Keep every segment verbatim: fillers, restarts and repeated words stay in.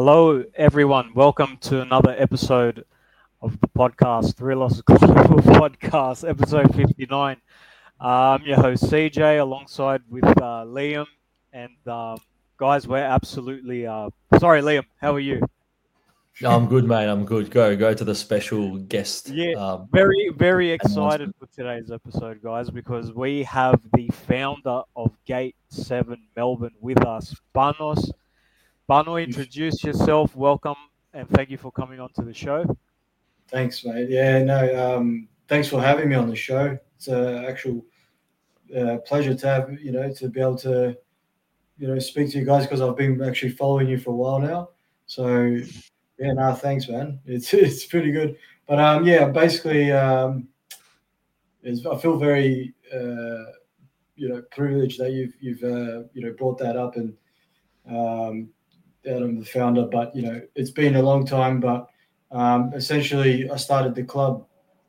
Hello, everyone. Welcome to another episode of the podcast, Thrillos Global Podcast, episode fifty-nine. Uh, I'm your host, C J, alongside with uh, Liam. And um, guys, we're absolutely... Uh... Sorry, Liam, how are you? No, I'm good, mate. I'm good. Go, go to the special guest. Yeah, Um, very, very excited announcement. for today's episode, guys, because we have the founder of Gate seven Melbourne with us, Banos. Bano, introduce yourself, welcome, and thank you for coming on to the show. Thanks, mate. Yeah, no, um, thanks for having me on the show. It's an actual uh, pleasure to have, you know, to be able to, you know, speak to you guys because I've been actually following you for a while now. So, yeah, no, thanks, man. It's it's pretty good. But um, yeah, basically, um, is I feel very, uh, you know, privileged that you've you've uh, you know brought that up and um, that I'm the founder. But you know, it's been a long time, but. Um, essentially, I started the club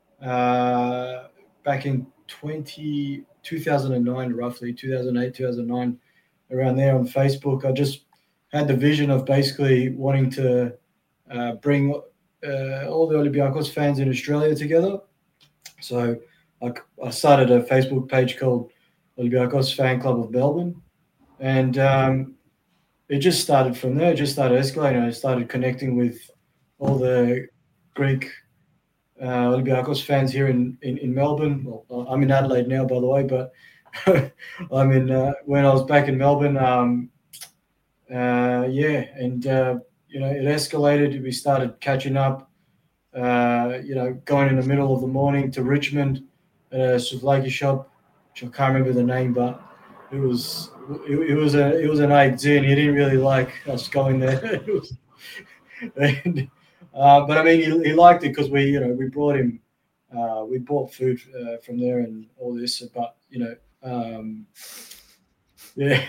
uh, back in twenty, two thousand nine, roughly two thousand eight, two thousand nine, around there on Facebook. I just had the vision of basically wanting to uh, bring uh, all the Olympiacos fans in Australia together. So I, I started a Facebook page called Olympiacos Fan Club of Melbourne, and um, it just started from there. It just started escalating. I started connecting with all the Greek uh, Olympiacos fans here in, in, in Melbourne. Well, I'm in Adelaide now, by the way, but I'm in uh, when I was back in Melbourne. Um, uh, yeah, and uh, you know it escalated. We started catching up. Uh, you know, going in the middle of the morning to Richmond at a souvlaki shop, which I can't remember the name, but it was it, it was a it was an eight and he didn't really like us going there. It was, and, Uh, but I mean, he, he liked it because we, you know, we brought him, uh, we bought food uh, from there and all this. But you know, um, yeah,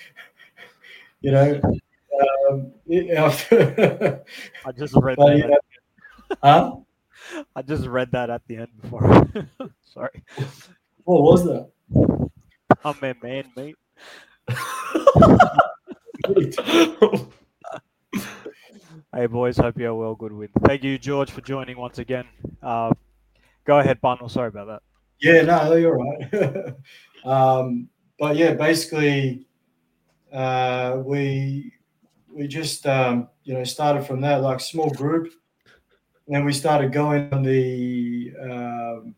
you know, um, yeah, I just read but, that. you At, know, huh? I just read that at the end before. Sorry, What was that? I'm a man, mate. Hey, boys, hope you're well. Good win. Thank you, George, for joining once again. Uh, go ahead, Bundle. Sorry about that. Yeah, no, you're right. um, but yeah, basically, uh, we we just um, you know started from there, like small group. And then we started going on the, um,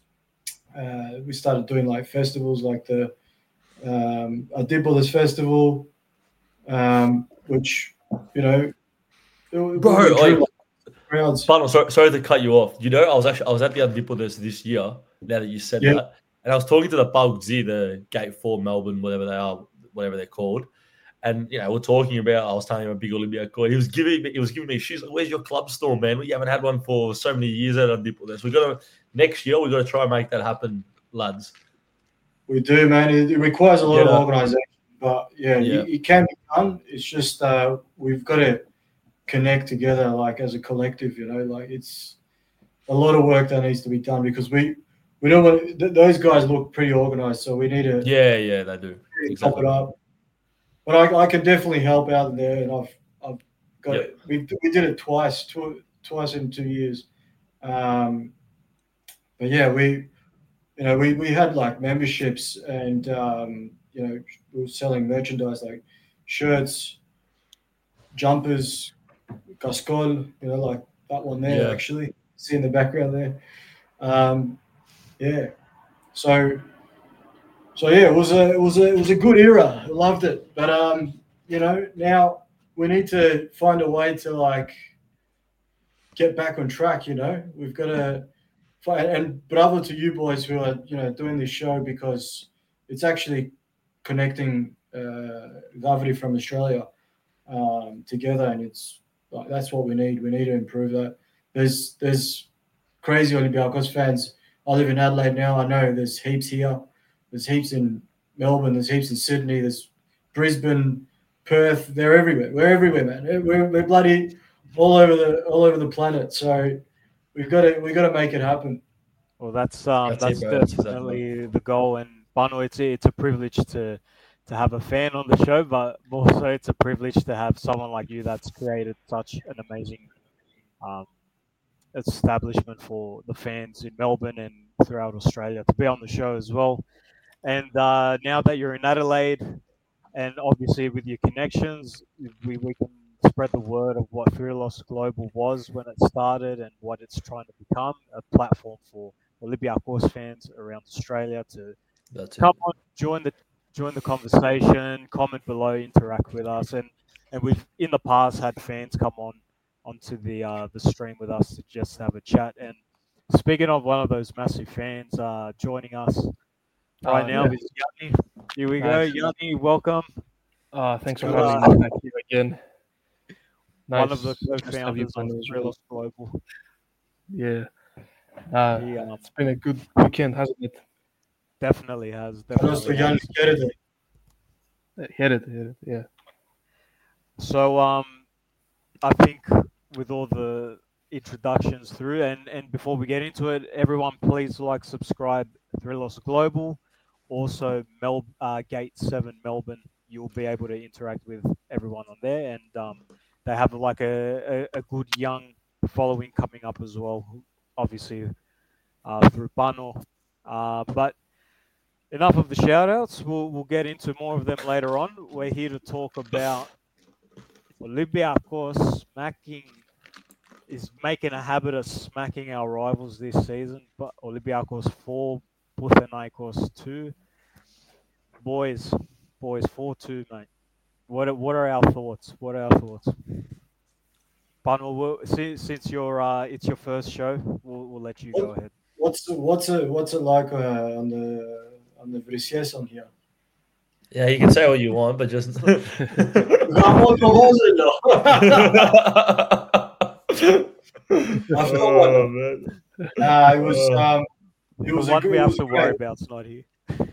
uh, we started doing like festivals like the um, Adipolis Festival, um, which, you know, Bro, we drew, like, like, crowds. Pardon, sorry, sorry to cut you off. You know, I was actually I was at the Antipodes this year. Now that you said Yeah. that, and I was talking to the Pugzi, the Gate Four Melbourne, whatever they are, whatever they're called. And you know, we're talking about. I was telling him a big Olympia call. He was giving me. He was giving me. She's like, "Where's your club store, man? We haven't had one for so many years at Antipodes. We got to next year. We got to try and make that happen, lads." We do, man. It, it requires a lot Yeah. of organisation, but yeah, Yeah. It, it can be done. It's just uh, we've got to connect together, like as a collective. You know, like it's a lot of work that needs to be done because we we don't want th- those guys look pretty organised, so we need to Yeah, yeah, they do. top Exactly. it up. But I, I can definitely help out there, and I've I've got Yep. it. We we did it twice, two, twice in two years. Um, but yeah, we you know we, we had like memberships, and um, you know we were selling merchandise like shirts, jumpers, cascol, you know like that one there Yeah. actually. See in the background there. Um, yeah. So so yeah, it was a it was a it was a good era. I loved it. But um, you know, now we need to find a way to like get back on track, you know. We've got to find and bravo to you boys who are, you know, doing this show because it's actually connecting uh Gavri from Australia um together and it's like that's what we need. We need to improve that. There's there's crazy Olympiacos fans. I live in Adelaide now. I know there's heaps here. There's heaps in Melbourne. There's heaps in Sydney. There's Brisbane, Perth. They're everywhere. We're everywhere, man. We're, we're bloody all over the all over the planet. So we've got to we got to make it happen. Well, that's um, That's that's it, bro. That's exactly definitely the goal. And Bano, it's it's a privilege to to have a fan on the show, but more so it's a privilege to have someone like you that's created such an amazing um, establishment for the fans in Melbourne and throughout Australia to be on the show as well. And uh, now that you're in Adelaide, and obviously with your connections, we, we can spread the word of what Thrillos Global was when it started and what it's trying to become, a platform for Olympiacos fans around Australia to That's come it. on, join the join the conversation, comment below, interact with us, and and we've in the past had fans come on onto the uh, the stream with us to just have a chat. And speaking of one of those massive fans, uh, joining us right Uh, now yeah. is Yanni. Here we Nice. go, Yanni. Welcome. Uh, thanks for To, having uh, me back here again. Nice. One of the nice to have you co-founders of on as well. Thrillos Global. Yeah. Uh, He um, it's been a good weekend, hasn't it? definitely has. Просто Definitely Jan has. Kerede. Uh, Hit it, hit it. Yeah. So um, I think with all the introductions through, and and before we get into it, everyone please like, subscribe, Thrillos Global, also Mel uh, Gate Seven Melbourne. You'll be able to interact with everyone on there, and um, they have like a, a, a good young following coming up as well. Obviously, uh, through Pano, uh, but. Enough of the shout outs. We'll, we'll get into more of them later on. We're here to talk about Olympiacos smacking is making a habit of smacking our rivals this season. But Olympiacos four, Panathinaikos two. Boys, boys, four two, mate. What are, what are our thoughts? What are our thoughts? Pano, we'll, since, since you're, uh, it's your first show, we'll, we'll let you go ahead. What's what's it what's it like uh, on the on the Vrisies on here? Yeah, you can say what you want, but just. Ramon Cavazzo. I feel Oh, like man. uh, it was um it The was a one good, we it have was to worry great. about is not here.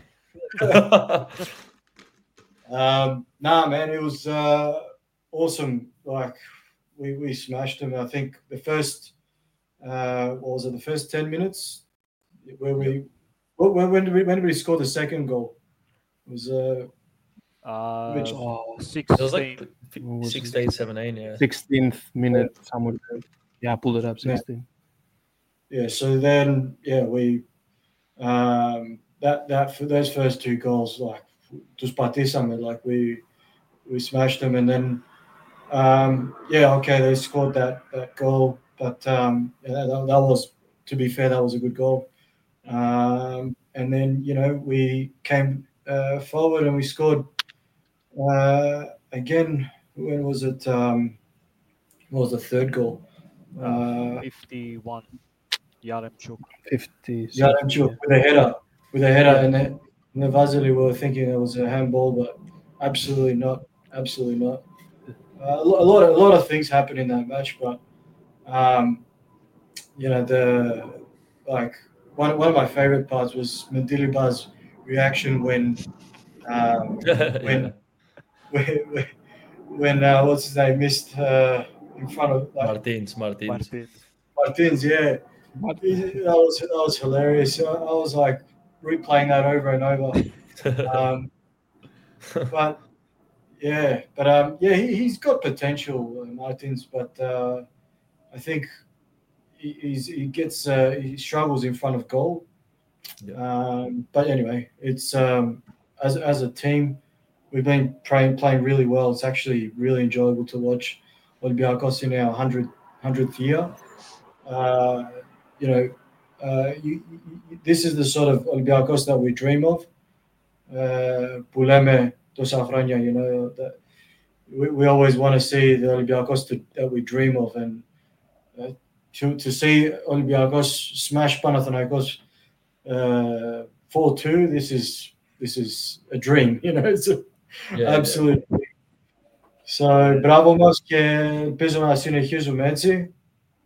Um, nah, man, it was uh, awesome. Like we, we smashed them. I think the first uh, what was it? The first ten minutes where we when, when did we when did we score the second goal? It was uh, Uh, which Oh, It was like sixteen. what was it? sixteen, seventeen, yeah. sixteenth minute, somewhere there. Yeah, I pulled it up. Yeah. sixteen. yeah. So then yeah, we um, that that for those first two goals like just partisame like we we smashed them and then. Um, yeah, okay, they scored that, that goal, but um, yeah, that, that was, to be fair, that was a good goal. Um, and then, you know, we came uh, forward and we scored uh, again. When was it? Um, what was the third goal? Uh, fifty-one. Yaremchuk. fifty. Yaremchuk with a header, with a header, Yeah. and then and the Vasily were thinking it was a handball, but absolutely not, absolutely not. Uh, a, lo- a lot, of, a lot of things happened in that match, but um, you know the like one one of my favorite parts was Mendilibar's reaction when um, when when when uh, what's his name missed uh, in front of like Martins, Martins. Martins. Martins. Yeah, He- that was that was hilarious. I, I was like replaying that over and over. Um, but yeah, but um, yeah, he, he's got potential, uh, Martins. But uh, I think he, he's, he gets uh, he struggles in front of goal. Yeah. Um, but anyway, it's um, as as a team, we've been playing playing really well. It's actually really enjoyable to watch Olympiacos in our hundred hundredth year. Uh, you know, uh, you, you, this is the sort of Olympiacos that we dream of. Puleme to Safrania, you know, that we, we always want to see the Olympiacos to, that we dream of, and uh, to to see Olympiacos smash Panathinaikos uh, four two. This is this is a dream, you know. It's a Yeah, absolute. Yeah. So μπράβο μας και ελπίζω να συνεχίζουμε έτσι.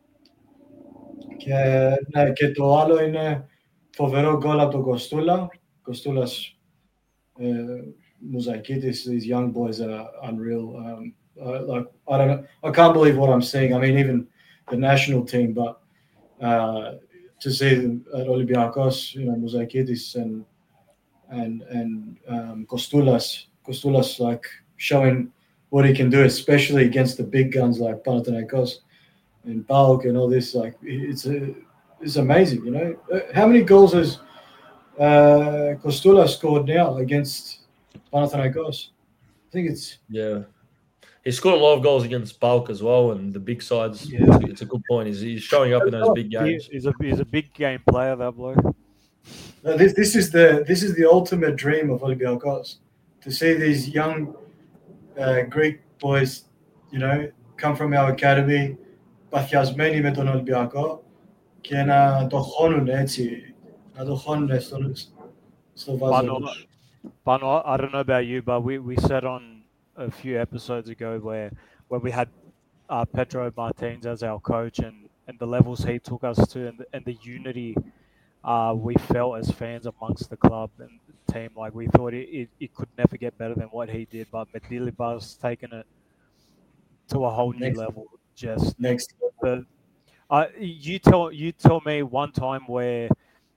Και, ναι, και το άλλο είναι φοβερό γκολ από τον Κοστούλα. Κοστούλας uh, Muzakidis, these young boys are unreal. Um, uh, like I don't know, I can't believe what I'm seeing. I mean, even the national team, but uh, to see them at Olympiacos, you know, Muzakidis and and and um, Kostoulas. Kostoulas like showing what he can do, especially against the big guns like Panathinaikos and Balk and all this. Like it's a, it's amazing, you know. Uh, How many goals has uh, Kostoulas scored now against Panathinaikos? I think it's Yeah. He scored a lot of goals against Bulk as well, and the big sides. Yeah. It's, it's a good point. He's, he's showing up in those big He, games. he's a he's a big game player, that bloke. uh, this. This is the this is the ultimate dream of Olympiacos, to see these young uh, Greek boys, you know, come from our academy, παθιασμένοι με τον Ολυμπιακό και να το χώνουν έτσι, να το χώνουν στο, στο βάζο Pano, τους. Pano, I don't know about you, but we, we said on a few episodes ago where where we had uh, Pedro Martins as our coach and, and the levels he took us to and the, and the unity uh, we felt as fans amongst the club and the team. Like we thought it, it, it could never get better than what he did, but Medilibar's taken it to a whole new Next. level. Just Next. the uh, you tell you tell me one time where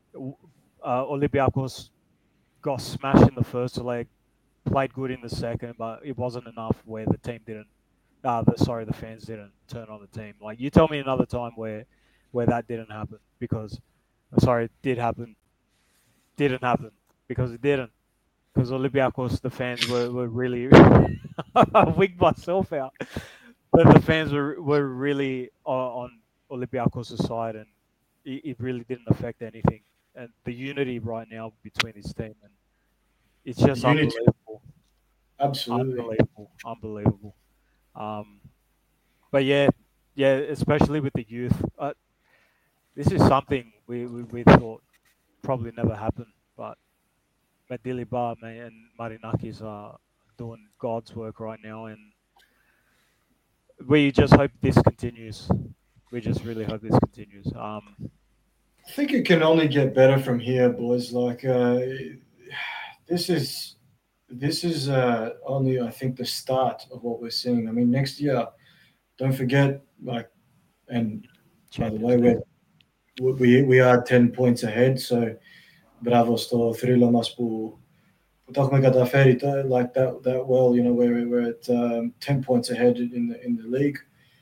uh, Olympiacos got smashed in the first leg, played good in the second, but it wasn't enough where the team didn't. Uh, the, sorry, the fans didn't turn on the team. Like you tell me another time where where that didn't happen because, sorry, it did happen. Didn't happen because it didn't. Because Olympiacos, the fans were, were really. I wigged myself out. But the fans were were really on, on Olympiacos' side, and it, it really didn't affect anything. And the unity right now between this team, and it's just Unity. unbelievable, Absolutely. unbelievable, unbelievable. Um, but yeah, yeah, especially with the youth, uh, this is something we, we, we thought probably never happened. But Medilibar and Marinakis are doing God's work right now, and we just hope this continues. We just really hope this continues. Um, I think it can only get better from here, boys. Like uh, this is this is uh, only, I think, the start of what we're seeing. I mean, next year, don't forget, like, and by the way, we're, we we are ten points ahead. So, bravo στο θρύλο μας που που το έχουμε καταφέρει like that that well. You know, we're we're at um, ten points ahead in the in the league,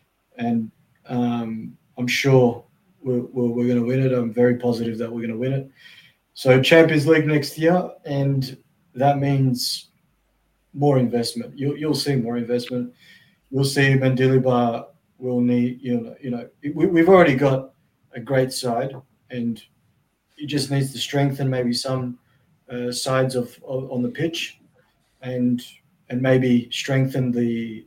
and um, I'm sure. We're, we're, we're going to win it. I'm very positive that we're going to win it. So Champions League next year, and that means more investment. You'll, you'll see more investment. You'll see Mendilibar will need, you know, you know, we, we've already got a great side, and he just needs to strengthen maybe some uh, sides of, of on the pitch, and and maybe strengthen the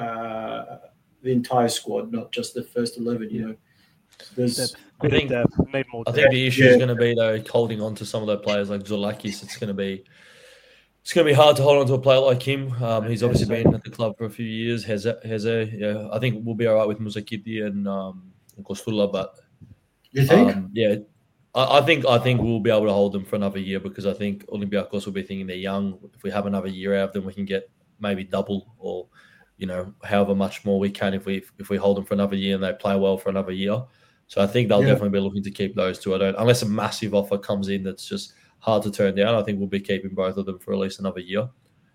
uh, the entire squad, not just the first eleven. You know. There's, I think depth, need more I depth. think the issue Yeah. is going to be though holding on to some of those players like Zolakis. It's going to be it's going to be hard to hold on to a player like him. Um, he's obviously been at the club for a few years. Has has a yeah. I think we'll be all right with Musakiti and um, Kostoula, but you think? um, yeah, I, I think I think we'll be able to hold them for another year because I think Olympiacos will be thinking they're young. If we have another year out of them, we can get maybe double or you know however much more we can if we if we hold them for another year and they play well for another year. So I think they'll Yeah. definitely be looking to keep those two. I don't, unless a massive offer comes in that's just hard to turn down. I think we'll be keeping both of them for at least another year.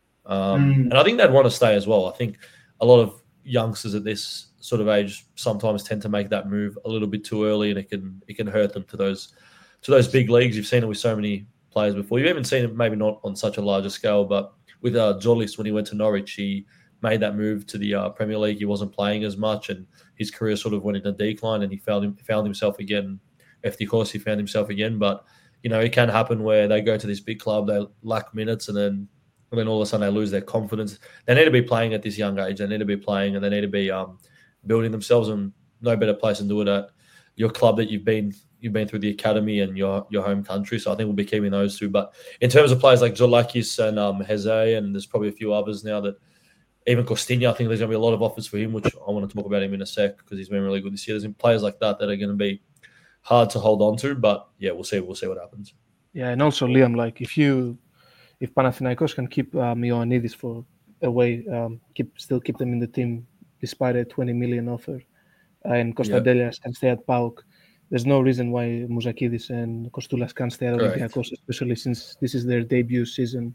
Um, Mm. And I think they'd want to stay as well. I think a lot of youngsters at this sort of age sometimes tend to make that move a little bit too early, and it can it can hurt them to those to those big leagues. You've seen it with so many players before. You've even seen it maybe not on such a larger scale, but with uh, Jolis when he went to Norwich, he made that move to the uh, Premier League. He wasn't playing as much, and his career sort of went in a decline. And he found him, found himself again. F D course, he found himself again. But you know, it can happen where they go to this big club, they lack minutes, and then and then all of a sudden they lose their confidence. They need to be playing at this young age. They need to be playing, and they need to be um, building themselves. And no better place than do it at your club that you've been you've been through the academy and your your home country. So I think we'll be keeping those two. But in terms of players like Zolakis and um, Heze, and there's probably a few others now that. Even Costinha, I think there's going to be a lot of offers for him, which I want to talk about him in a sec because he's been really good this year. There's players like that that are going to be hard to hold on to, but yeah, we'll see. We'll see what happens. Yeah, and also Liam, like if you, if Panathinaikos can keep um, Ioannidis for away, um, keep still keep them in the team despite a twenty million offer, uh, and Kostadelias can stay at PAOK, there's no reason why Mouzakidis and Kostoulas can't stay at Correct. Olympiacos, especially since this is their debut season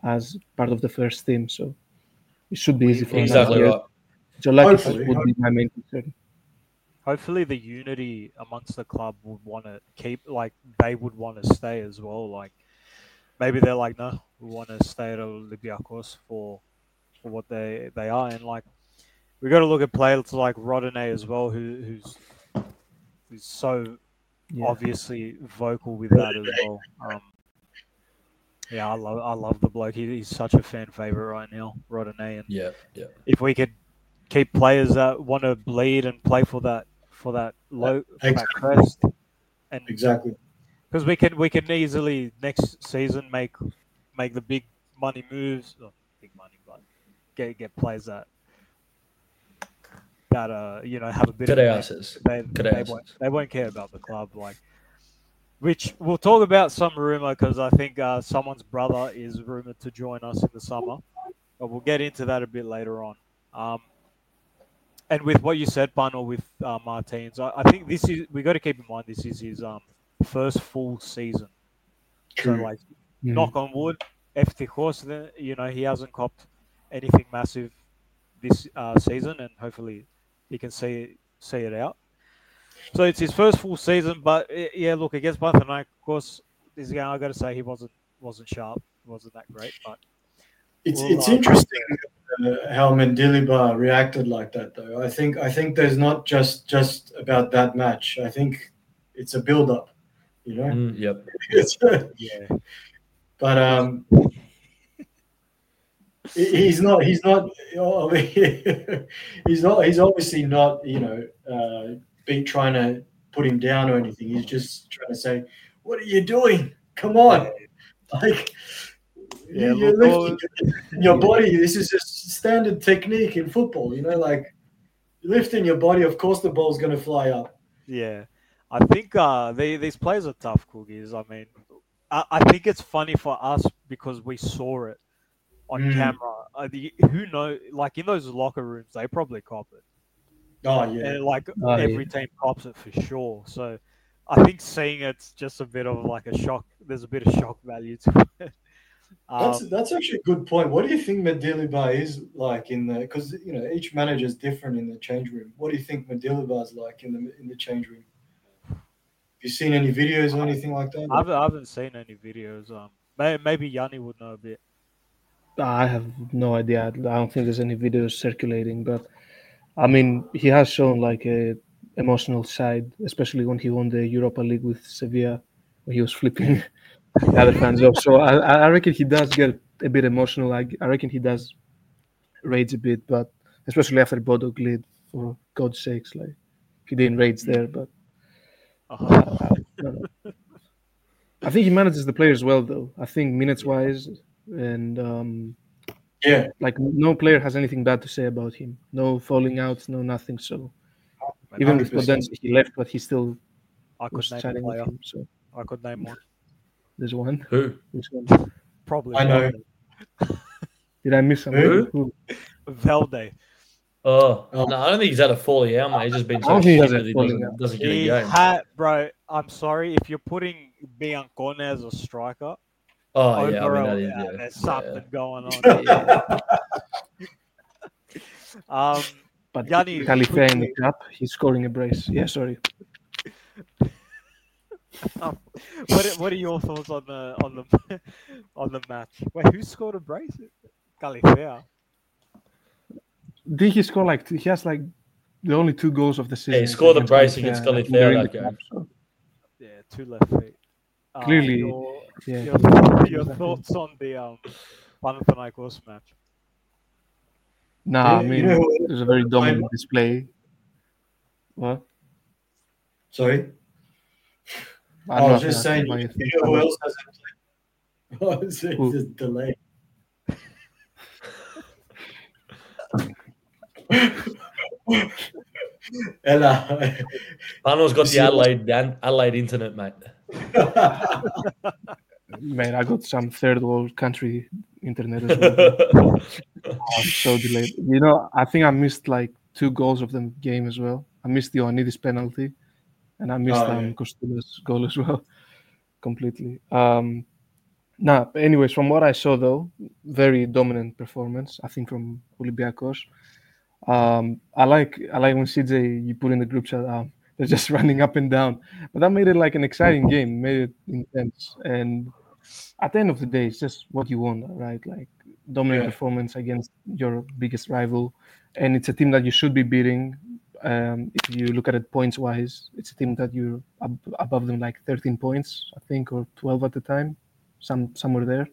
as part of the first team. So it should be easy for him. Exactly right. So like Hopefully. would be my main concern. Hopefully, the unity amongst the club would want to keep, like, they would want to stay as well. Like, maybe they're like, no, we want to stay at Olympiacos for for what they they are, and like, we got to look at players like Rodinei as well, who who's who's so Yeah. obviously vocal with that as well. Um, yeah, I love I love the bloke. He, he's such a fan favorite right now, Rodinei, and Yeah, yeah. if we could keep players that want to bleed and play for that for that low for that Exactly. crest, and Exactly. because we can we can easily next season make make the big money moves, not big money, but get get players that that uh you know have a bit of a name. Caraças. They, they Caraças. won't they won't care about the club, like, which we'll talk about some rumor, because I think uh, someone's brother is rumored to join us in the summer, but we'll get into that a bit later on. Um, and with what you said, Pano, with uh, Martins, I, I think this is we got to keep in mind this is his um first full season. True. So like, Mhm. knock on wood, Ευτυχώς, then you know he hasn't copped anything massive this uh, season, and hopefully he can see see it out. So it's his first full season, but uh, yeah, look, against Panathinaikos, this game I got to say he wasn't wasn't sharp, wasn't that great, but It's Well, it's uh, interesting uh, how Mendilibar reacted like that, though. I think I think there's not just just about that match. I think it's a build up, you know. Mm, yep. It's, uh, yeah, but um, he- he's not he's not I mean, he's not he's obviously not you know uh, be trying to put him down or anything. He's just trying to say, "What are you doing? Come on!" Like Yeah, you- you're look, lifting your body. This is just standard technique in football. You know, like you're lifting your body. Of course, the ball's going to fly up. yeah. I think uh, they, these players are tough cookies. I mean, I, I think it's funny for us because we saw it on Mm. camera. Uh, the, who know? Like in those locker rooms, they probably cop it. Oh yeah, And like Oh, every team cops it for sure. So I think seeing it's just a bit of like a shock. There's a bit of shock value to it. Um, that's that's actually a good point. What do you think Mendilibar is like in the? Because you know each manager is different in the change room. What do you think Mendilibar is like in the in the change room? Have you seen any videos or anything like that? I haven't, I haven't seen any videos. Um, may, maybe Yanni would know a bit. I have no idea. I don't think there's any videos circulating, but I mean, he has shown like a emotional side, especially when he won the Europa League with Sevilla, when he was flipping the other fans off. So I, I reckon he does get a bit emotional. I, I reckon he does rage a bit, but especially after Bodo Glid, for God's sakes, like he didn't rage there, but Uh-huh. uh, I, don't know. I think he manages the players well, though. I think minutes wise, and um, Yeah, like no player has anything bad to say about him. No falling outs, no nothing. So even with one hundred percent. Podence, he left, but he still I could was name a chatting with player. him. So I could name one. there's one. Who? Which one? Probably I know. Valde. Did I miss someone? Who? Who? Valde. Oh, Oh. no, I don't think he's had a falling out, mate. He's just been I so don't think he shit has a that he falling doesn't, out. doesn't get a He game. had, bro. I'm sorry if you're putting Biancone as a striker. Oh, yeah, I over mean, a- that is, yeah, yeah. there's Yeah, something going on. yeah. Um, But Yanni, Califia in the quickly, cup, he's scoring a brace. Yeah, sorry. um, what are- what are your thoughts on the on the on the match? Wait, who scored a brace? Califia. Did he score like two, he has like the only two goals of the season? Yeah, he is scored the against brace Califia, against and I think Califia they're in that the cup, game. so Yeah, two left feet. Uh, Clearly, your, yeah. your, your Exactly. thoughts on the um, Panathinaikos match? Nah, I You- you mean, know who- it was a very dominant display. What? Sorry, I I don't know was if just that's saying. my You thing. know who else hasn't played? Oh, it's, it's Who? a delay. Ella. Arnold's got the See- Adelaide Dan- Adelaide internet, mate. Man, I got some third world country internet as well. I'm so delayed. You know, I think I missed like two goals of the game as well. I missed the Ioannidis penalty, and I missed Oh, um, yeah. Kostoulas' goal as well, completely. Um, Nah, anyways, from what I saw though, very dominant performance, I think, from Olympiacos. Um, I like I like when C J you put in the group chat, um, they're just running up and down. But that made it like an exciting game, made it intense. And at the end of the day, it's just what you want, right? Like dominant Yeah. performance against your biggest rival. And it's a team that you should be beating. Um, if you look at it points wise, it's a team that you're ab- above them like thirteen points, I think, or twelve at the time, some somewhere there.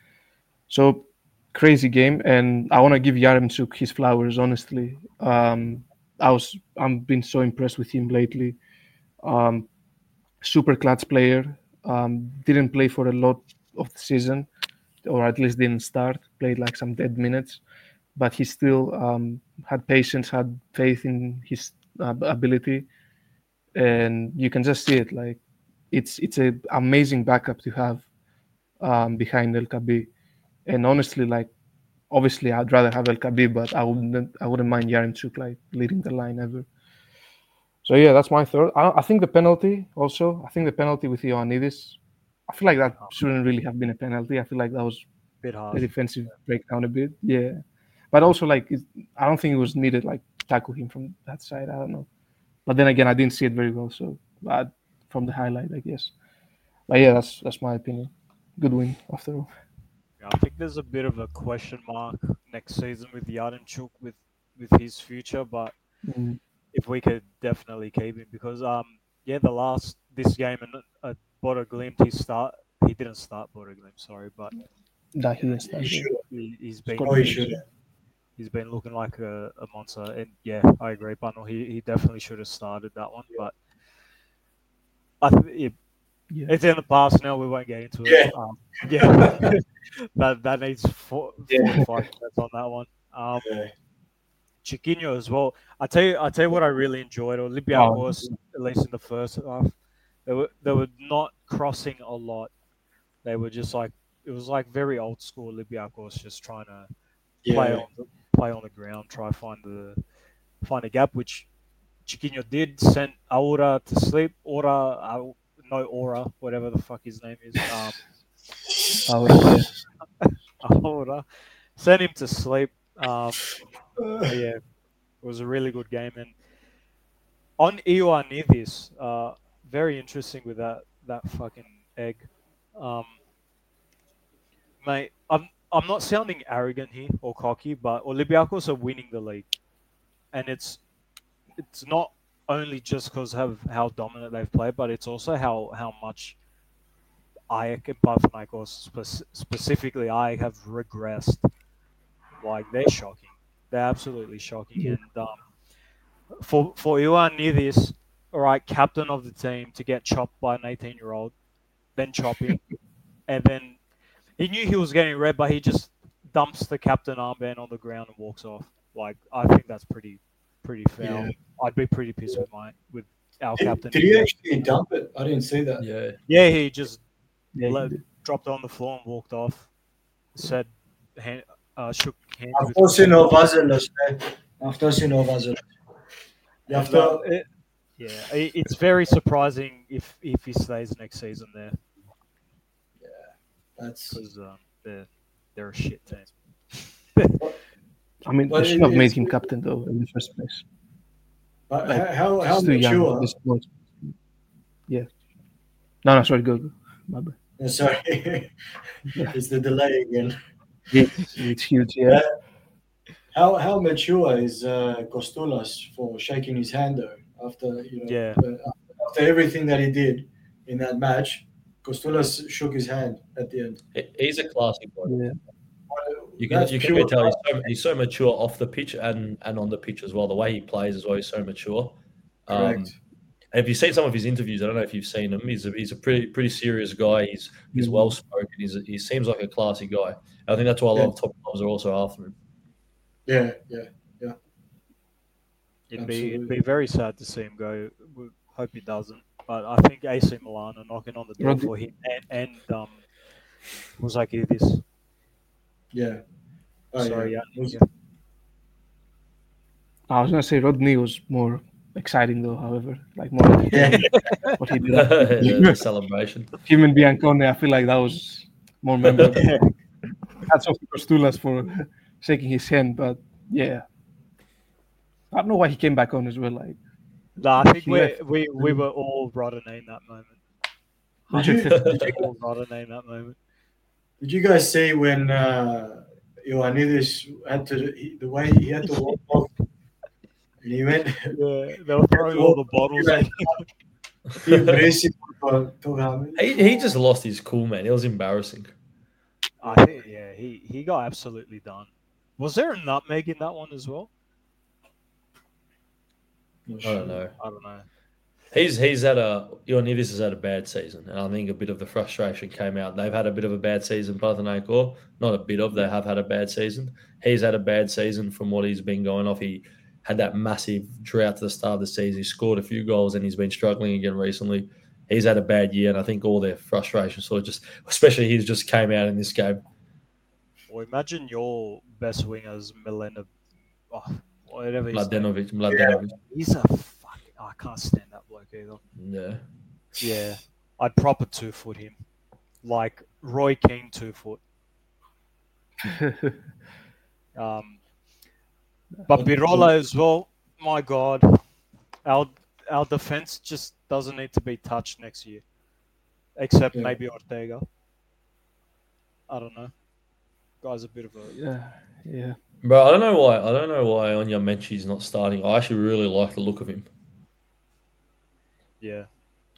So crazy game, and I want to give Yaremchuk his flowers. Honestly, um, I was I've been so impressed with him lately. Um, super clutch player. Um, didn't play for a lot of the season, or at least didn't start. Played like some dead minutes, but he still um, had patience, had faith in his uh, ability, and you can just see it. Like it's it's an amazing backup to have um, behind El Kabi. And honestly, like obviously, I'd rather have El Kabi, but I wouldn't I wouldn't mind Yaremchuk like leading the line ever. So yeah, that's my third. I, I think the penalty also. I think the penalty with Ioannidis. I feel like that shouldn't really have been a penalty. I feel like that was Bit a hard. defensive breakdown a bit. Yeah, but also like it, I don't think it was needed like to tackle him from that side. I don't know. But then again, I didn't see it very well, so uh, from the highlight, I guess. But yeah, that's that's my opinion. Good win after all. Yeah, I think there's a bit of a question mark next season with Yaremchuk with with his future, but Mm. if we could definitely keep him because um yeah the last this game and at Bodo Glimt he start he didn't start Bodo Glimt sorry but That he didn't You start. Yeah. should. he, he's been Oh, you should. he's been looking like a, a monster and yeah I agree Bundle he, he definitely should have started that one but I th- it, Yeah. it's in the past now we won't get into it Yeah. um, yeah that that needs four, Yeah. forty-five minutes on that one um Yeah. Chiquinho as well. I tell you, I tell you what I really enjoyed. Olympiacos, at least in the first half, they were they were not crossing a lot. They were just like it was like very old school Olympiacos, just trying to play Yeah. on the, play on the ground, try find the find a gap, which Chiquinho did. Sent Aura to sleep. Aura, uh, no Aura, whatever the fuck his name is. Um, Oh, yeah. Aura, sent him to sleep. Um, But yeah, it was a really good game. And on Ioannidis, uh, very interesting with that that fucking egg. Um, mate, I'm I'm not sounding arrogant here or cocky, but Olympiacos are winning the league, and it's it's not only just because of how dominant they've played, but it's also how how much Ajax and Panathinaikos, spe- specifically Ajax, have regressed. Like they're shocking. They're absolutely shocking. Yeah. And um, for for Ioannidis, all right, captain of the team, to get chopped by an eighteen-year-old, then chopping, and then he knew he was getting red, but he just dumps the captain armband on the ground and walks off. Like I think that's pretty pretty foul. Yeah. I'd be pretty pissed with my with our Did, captain. did he actually dump it? I didn't see that. Yeah. Yeah, he just Yeah, he let- did. dropped it on the floor and walked off. Said, hand, uh, shook hands with. Αυτό είναι ο Βάζελος. ε. Αυτός είναι ο Βάζελος. Γι' And, αυτό uh, it- yeah, it- it's very surprising if if he stays next season there that's because um, they're they're a shit team. I mean, Well, they should have it- made it's- him captain though in the first place. but Like, how how He's too young. mature. at this point. Yeah. No, no, sorry, go. go. My bad. Uh, Sorry, Yeah. it's the delay again. It's, it's huge. Yeah. How how mature is uh, Kostulas for shaking his hand though? After you know, Yeah. uh, after everything that he did in that match, Kostulas shook his hand at the end. He- He's a classy boy. Yeah. You can That's you pure can tell he's so, he's so mature off the pitch and, and on the pitch as well. The way he plays as well, he's so mature. Um, Correct. and if you've seen some of his interviews, I don't know if you've seen him. He's a, he's a pretty pretty serious guy. He's he's Mhm. well spoken. He's a, he seems like a classy guy. I think that's why a lot Yeah. of top clubs are also after him. Yeah, yeah. It'd be it'd Absolutely. be very sad to see him go. We hope he doesn't. But I think A C Milan are knocking on the door Rodri- for him and and um, Muzakidis. Yeah. Oh, Sorry, yeah. yeah. Was- yeah. I was gonna say Rodney was more exciting though. However, like more Yeah. what he did. the celebration. Him and Biancone, I feel like that was more memorable. Hats off to Kostulas for shaking his hand, but yeah, I don't know why he came back on as well. Like, no, I think he we left. we we were all Rodney in that moment. Did you, did you All Rodney in that moment. did you guys see when uh, Ioannidis had to he- the way he had to walk off and he went Yeah, they were throwing all the bottles at him. he he just lost his cool, man. It was embarrassing. I think, yeah, he, he got absolutely done. Was there a nutmeg in that one as well? I don't know. I don't know. He's he's had a Ioannidis has had a bad season, and I think a bit of the frustration came out. They've had a bit of a bad season, Panathinaikos. Not a bit of, they have had a bad season. He's had a bad season from what he's been going off. He had that massive drought to the start of the season. He scored a few goals, and he's been struggling again recently. He's had a bad year, and I think all their frustration sort of just, especially he's just came out in this game. Well, imagine your best wingers, Milena, oh, whatever his name. Mladenovic, Mladenovic. He's a fuck. I can't stand that bloke either. Yeah. Yeah, I'd proper two foot him, like Roy King two foot. Um, but Birola as well. My God, our our defense just doesn't need to be touched next year, except Yeah. maybe Ortega. I don't know. Guy's a bit of a Yeah, yeah. Bro, I don't know why. I don't know why Onya Menchie's not starting. I actually really like the look of him. yeah.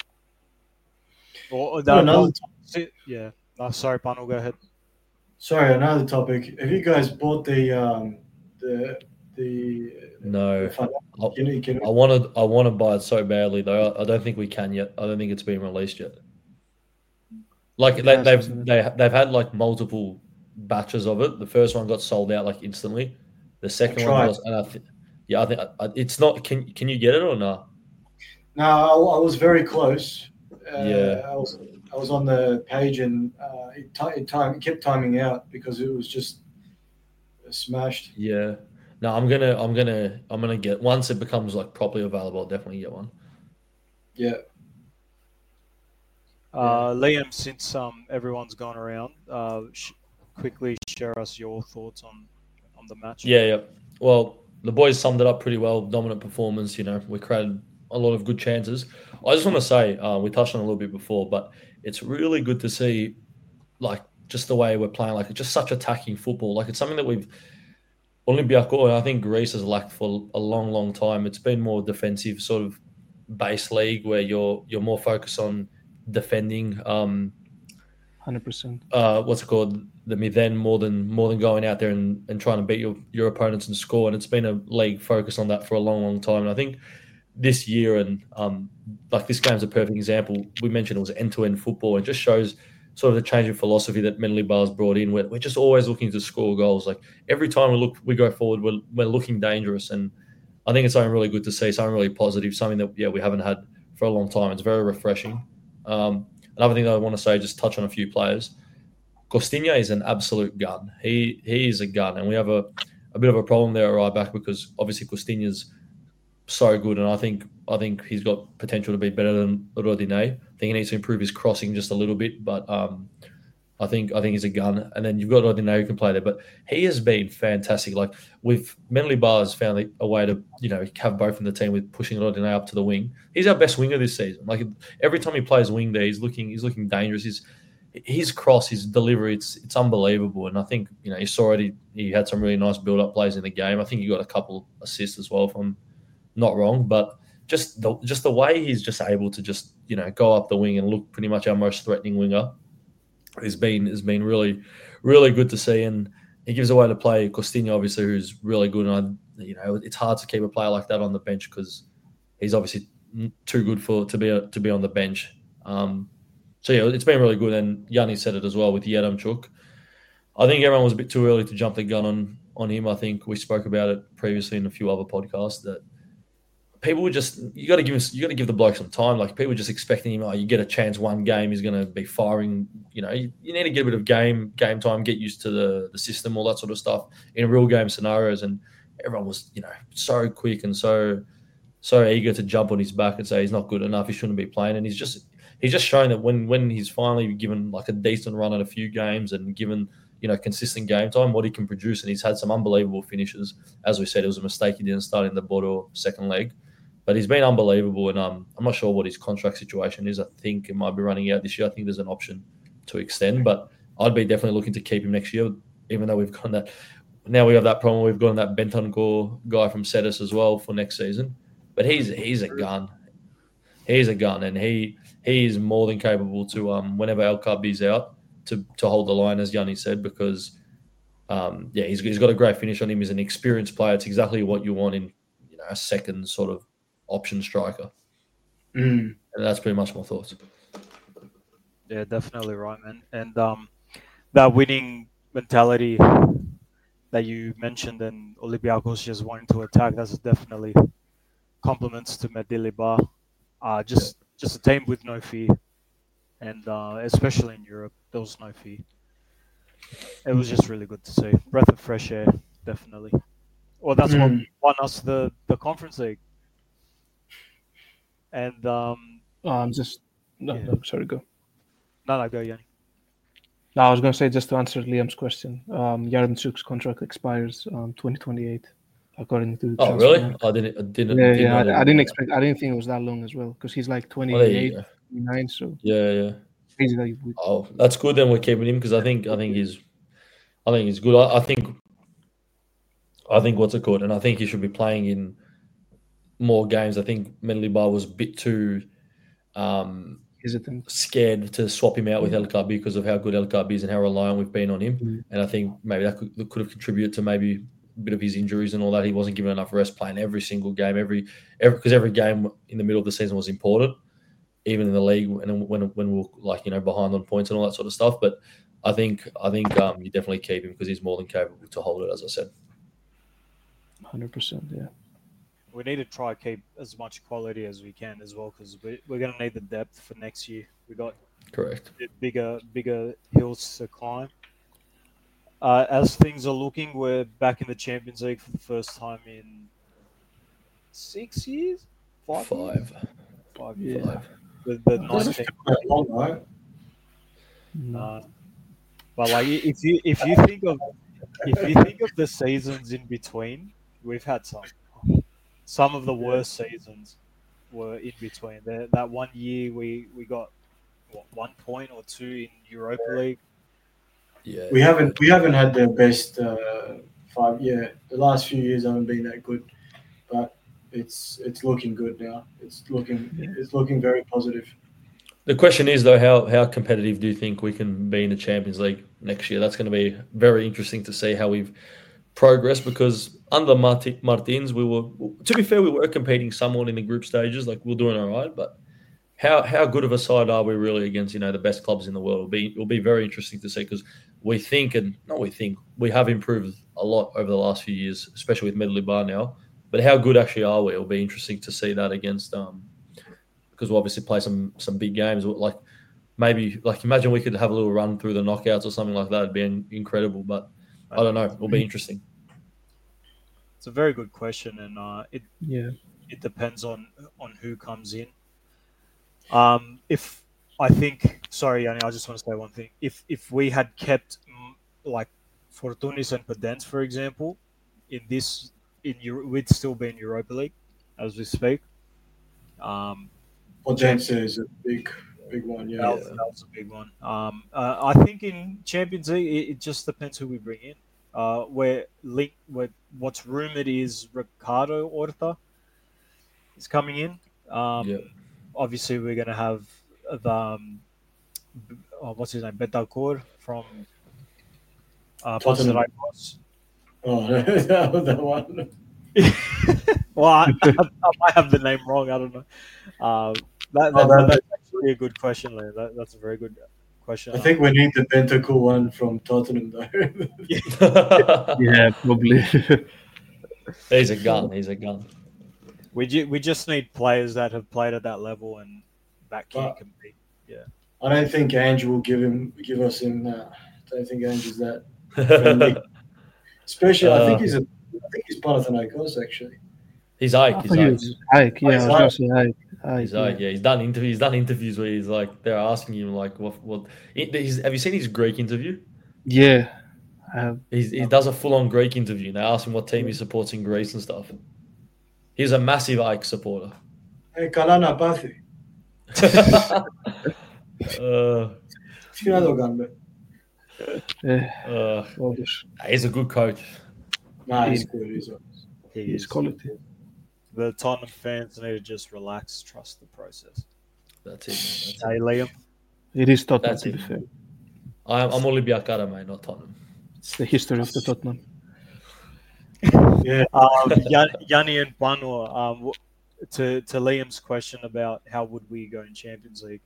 Or Oh, that, another yeah. Oh, sorry, Pano, go ahead. Sorry, another topic. Have you guys bought the um, the the? No. the fun- I, can you- can you- I want to. I want to buy it so badly, though. I, I don't think we can yet. I don't think it's been released yet. Like they, Yes, they've isn't it? they they've had like multiple batches of it. The first one got sold out like instantly. The second tried. one was, and I th- yeah, I think I, it's not. Can can you get it or not? No, I, I was very close. Uh, Yeah. I was I was on the page and uh, it, ti it, time, it kept timing out because it was just smashed. Yeah. No, I'm gonna. I'm gonna. I'm gonna get once it becomes like properly available. I'll definitely get one. Yeah. Uh, Liam, since um everyone's gone around, uh, sh- quickly share us your thoughts on on the match. Yeah, yeah. Well, the boys summed it up pretty well. Dominant performance. You know, we created a lot of good chances. I just want to say, uh, we touched on it a little bit before, but it's really good to see, like, just the way we're playing, like, just such attacking football. Like, it's something that we've Olympiacos, I think Greece has lacked for a long, long time. It's been more defensive sort of base league where you're you're more focused on defending. Um, Hundred percent. uh, what's it called? The Mithen more than more than going out there and, and trying to beat your, your opponents and score. And it's been a league focused on that for a long, long time. And I think this year and um, like this game's a perfect example. We mentioned it was end to end football. It just shows sort of the change in philosophy that Menley Bar's brought in. We're, we're just always looking to score goals. Like every time we look, we go forward, we're, we're looking dangerous. And I think it's something really good to see, something really positive, something that, yeah, we haven't had for a long time. It's very refreshing. Um, another thing that I want to say, just touch on a few players. Costinha is an absolute gun. He he is a gun. And we have a, a bit of a problem there at right back because obviously Costinha's so good, and I think I think he's got potential to be better than Rodinei. I think he needs to improve his crossing just a little bit, but um, I think I think he's a gun. And then you've got Rodinei who can play there, but he has been fantastic. Like with Menley Bar's found a way to you know have both in the team with pushing Rodinei up to the wing. He's our best winger this season. Like every time he plays wing there, he's looking he's looking dangerous. His his cross, his delivery, it's it's unbelievable. And I think you know you saw it. He, he had some really nice build up plays in the game. I think he got a couple assists as well from. Not wrong, but just the just the way he's just able to just you know go up the wing and look pretty much our most threatening winger has been has been really really good to see, and he gives a way to play Costinha obviously, who's really good. And I, you know it's hard to keep a player like that on the bench because he's obviously too good for to be a, to be on the bench. Um, so yeah, it's been really good, and Yanni said it as well with Yaremchuk. I think everyone was a bit too early to jump the gun on on him. I think we spoke about it previously in a few other podcasts that. People were just you got to give him, you got to give the bloke some time. Like people were just expecting him. Oh, you get a chance one game, he's going to be firing. You know, you, you need to get a bit of game game time, get used to the the system, all that sort of stuff in real game scenarios. And everyone was you know so quick and so so eager to jump on his back and say he's not good enough, he shouldn't be playing. And he's just he's just shown that when when he's finally given like a decent run at a few games and given, you know, consistent game time, what he can produce, and he's had some unbelievable finishes. As we said, it was a mistake he didn't start in the Bordeaux second leg, but he's been unbelievable. And um, I'm not sure what his contract situation is. I think it might be running out this year. I think there's an option to extend, but I'd be definitely looking to keep him next year, even though we've got that. Now we have that problem. We've got that Bentancur guy from Cetus as well for next season, but he's he's a gun. He's a gun, and he he is more than capable to um whenever El Kabi's out to to hold the line, as Yanni said, because um yeah he's he's got a great finish on him. He's an experienced player. It's exactly what you want in, you know, a second sort of option striker, Mm. and that's pretty much my thoughts. Yeah, definitely right, man. And um, that winning mentality that you mentioned, and Olympiacos just wanting to attack, that's definitely compliments to Medilibar. Uh, just just a team with no fear, and uh, especially in Europe, there was no fear. It was just really good to see. Breath of fresh air, definitely. Well, that's what Mm. won us the, the Conference League. And um, Um, just no, Yeah. no, sorry, go. no, no, go, Yanni. No, I was going to say, just to answer Liam's question, um, Yaremchuk's contract expires um, twenty twenty-eight, according to the Oh, transfer really? market. I didn't. I didn't. Yeah, did yeah. not I, I even didn't know expect. I didn't think it was that long as well, because he's like that. Well, there you twenty-eight, go. twenty-nine, so Yeah, yeah. crazy that we, Oh, that's good. Then we're keeping him because I think I think he's, I think he's good. I, I think, I think what's it called, and I think he should be playing in more games. I think Medilibar was a bit too um, hesitant. scared to swap him out with El Kabi because of how good El Kabi is and how reliant we've been on him. Mm. And I think maybe that could, that could have contributed to maybe a bit of his injuries and all that. He wasn't given enough rest playing every single game, every every because every game in the middle of the season was important, even in the league and when when we we're like, you know, behind on points and all that sort of stuff. But I think I think um, you definitely keep him because he's more than capable to hold it, as I said. one hundred percent, yeah. We need to try to keep as much quality as we can as well, because we, we're going to need the depth for next year. We got Correct. bit bigger bigger hills to climb. Uh, as things are looking, we're back in the Champions League for the first time in six years, five, years? Five. five Yeah. years. The, the Doesn't nineteen, feel that long, right? No. uh, but like if you if you think of if you think of the seasons in between, we've had some some of the worst seasons were in between. That that one year we we got what, one point or two in Europa League. Yeah. We haven't we haven't had the best uh, five. Yeah, the last few years haven't been that good, but it's it's looking good now. It's looking it's looking very positive. The question is, though, how how competitive do you think we can be in the Champions League next year? That's going to be very interesting to see how we've progressed, because under Marti- Martins, we were, to be fair, we were competing somewhat in the group stages. Like, we we're doing all right, but how how good of a side are we really against, you know, the best clubs in the world? It'll be, it'll be very interesting to see, because we think, and not we think, we have improved a lot over the last few years, especially with Medilibar now. But how good actually are we? It'll be interesting to see that against, um, because we'll obviously play some some big games. Like maybe, like imagine we could have a little run through the knockouts or something like that. It'd be in- incredible. But I don't know. It'll be interesting. It's a very good question, and uh, it Yeah. it depends on on who comes in. Um, if I think, sorry, Yanni, I just want to say one thing. If if we had kept mm, like Fortunis and Pedence, for example, in this in Euro, we'd still be in Europa League as we speak. Um, Potenza is a big big one. that, Yeah, was, that was a big one. Um, uh, I think in Champions League, it, it just depends who we bring in. Uh, where link, where what's rumored is Ricardo Horta is coming in. Um, Yeah. Obviously, we're going to have the um, b- uh, what's his name, Bentancur from uh, Tottenham. Panathinaikos. oh, that was the one. Well, I, I might have the name wrong. I don't know. Uh, that, Oh, that, that- that's actually a good question, Liam. That, that's a very good question. I think we need the Bentancur one from Tottenham though. Yeah, probably. He's a gun. He's a gun. we ju- we just need players that have played at that level and that can But- compete. I don't think Andrew will give him give us him. Uh, I don't think Andrew's that friendly. Especially, I think Uh, he's a. I think he's Panathinaikos actually. He's Ike. I He's thought he Ike. was Ike. Yeah, I was going to say Ike. I He's like, yeah, he's done interviews. He's done interviews where he's like, they're asking him like, what, what? It, he's, have you seen his Greek interview? Yeah, I have. He's, he does a full-on Greek interview. And they ask him what team he supports in Greece and stuff. He's a massive Ike supporter. Hey, Kalana Pathi. uh, Yeah, uh, rubbish. he's a good coach. Nah, he's good. He's good. He He's is. quality. The Tottenham fans need to just relax, trust the process. That's it. Man. That's Hey, it. Liam. It is Tottenham, That's to it. be fair. I'm, I'm Olympiacos, mate, not Tottenham. It's the history of the Tottenham. Yeah. Um, Yan- Yanni and Pano, um, w- to, to Liam's question about how would we go in Champions League.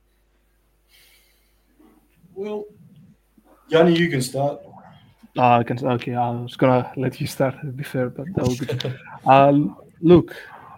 Well, Yanni, you can start. Uh, I can, okay, I was gonna let you start, to be fair, but that was good. uh, look,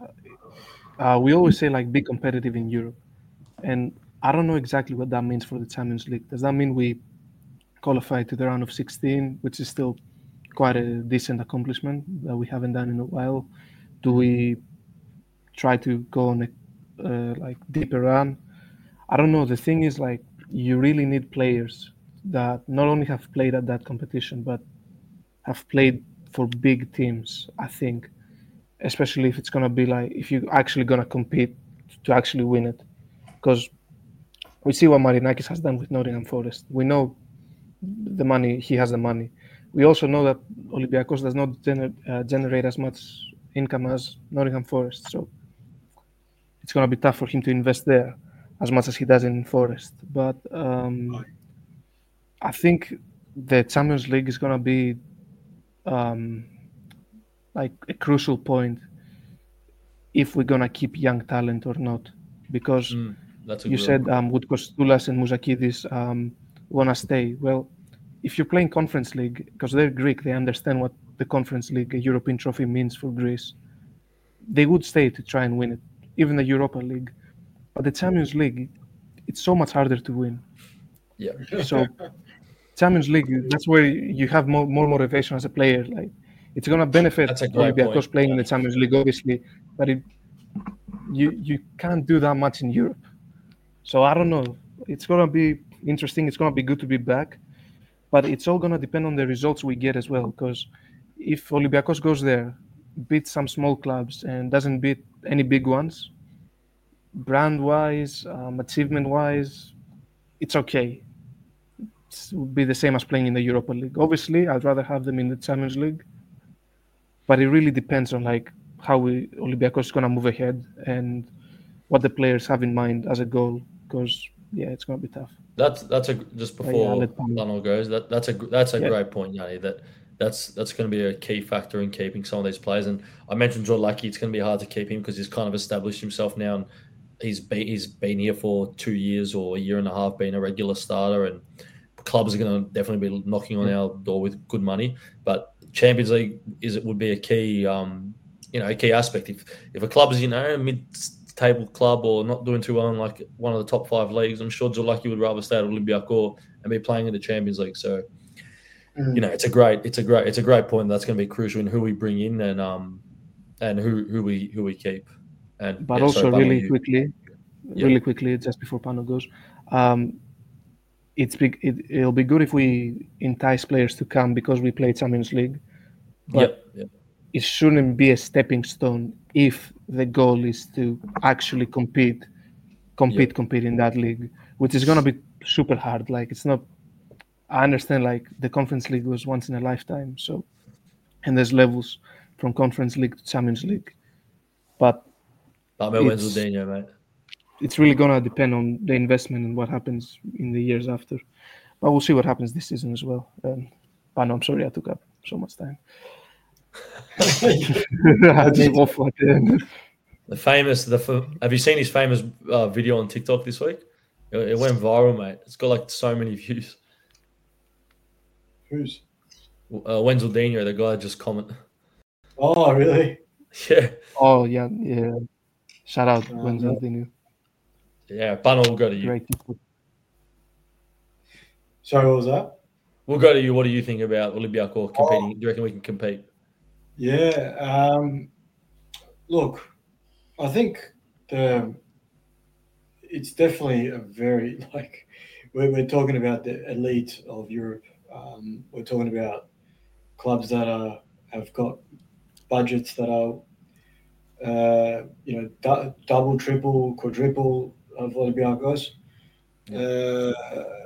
uh, we always say like be competitive in Europe, and I don't know exactly what that means for the Champions League. Does that mean we qualify to the round of sixteen, which is still quite a decent accomplishment that we haven't done in a while? Do we try to go on a uh, like deeper run? I don't know. The thing is, like, you really need players that not only have played at that competition, but have played for big teams, I think, especially if it's going to be like, if you're actually going to compete to actually win it. Because we see what Marinakis has done with Nottingham Forest. We know the money, he has the money. We also know that Olympiacos does not gener- uh, generate as much income as Nottingham Forest. So it's going to be tough for him to invest there as much as he does in Forest. But um, I think the Champions League is going to be um, like a crucial point if we're going to keep young talent or not. Because Mm, that's a you good said one. um, with Kostoulas and Mouzakidis um, want to stay. Well, if you're playing Conference League, because they're Greek, they understand what the Conference League, a European trophy, means for Greece. They would stay to try and win it, even the Europa League. But the Champions League, it's so much harder to win. Yeah. So Champions League, that's where you have more, more motivation as a player. Like, it's gonna benefit That's a great Olympiacos point. playing in the Champions League, obviously, but it, you you can't do that much in Europe. So I don't know. It's gonna be interesting. It's gonna be good to be back, but it's all gonna depend on the results we get as well. Because if Olympiacos goes there, beats some small clubs and doesn't beat any big ones, brand-wise, um, achievement-wise, it's okay. It would be the same as playing in the Europa League. Obviously, I'd rather have them in the Champions League, but it really depends on like how we Olympiacos is gonna move ahead and what the players have in mind as a goal. Because yeah, it's gonna be tough. That's that's a just But yeah, before let Pano- Lionel goes. That that's a that's a Yeah. great point, Yanni. That that's that's going to be a key factor in keeping some of these players. And I mentioned Jodlaki. It's going to be hard to keep him because he's kind of established himself now, and he's been he's been here for two years or a year and a half, being a regular starter. And clubs are going to definitely be knocking on our door with good money. But Champions League is it would be a key, um, you know, a key aspect. If if a club is you know a mid-table club or not doing too well in like one of the top five leagues, I'm sure Jodlaki would rather stay at Olympiacos and be playing in the Champions League. So. You know, it's a great, it's a great, it's a great point. That's going to be crucial in who we bring in and um, and who who we who we keep. And But yeah, also, sorry, Pano, really you- quickly, Yeah. really quickly, just before Pano goes, um, it's big. It, it'll be good if we entice players to come because we play Champions League. But Yep, yep. it shouldn't be a stepping stone if the goal is to actually compete, compete, Yep. compete in that league, which is gonna be super hard. Like it's not. I understand. Like the Conference League was once in a lifetime, so and there's levels from Conference League to Champions League, but But Mel it's- Wenzaldinho, mate. it's really gonna depend on the investment and what happens in the years after. But we'll see what happens this season as well. Um, but no, I'm sorry I took up so much time. I just off at the end. The famous, the f- have you seen his famous uh, video on TikTok this week? It, it went viral, mate. It's got like so many views. Who's? Uh, Wenzaldinho, the guy just comment. Oh, really? Yeah, Oh yeah, yeah. Shout out Uh, Wenzaldinho. yeah. Pano, we'll go to you. Great TikTok. Sorry, what was that? We'll go to you. What do you think about Olympiacos competing? Do you reckon we can compete? Yeah. Um, look, I think the it's definitely a very like we're, we're talking about the elite of Europe. Um, we're talking about clubs that are have got budgets that are uh, you know du- double, triple, quadruple of Olympiacos, uh,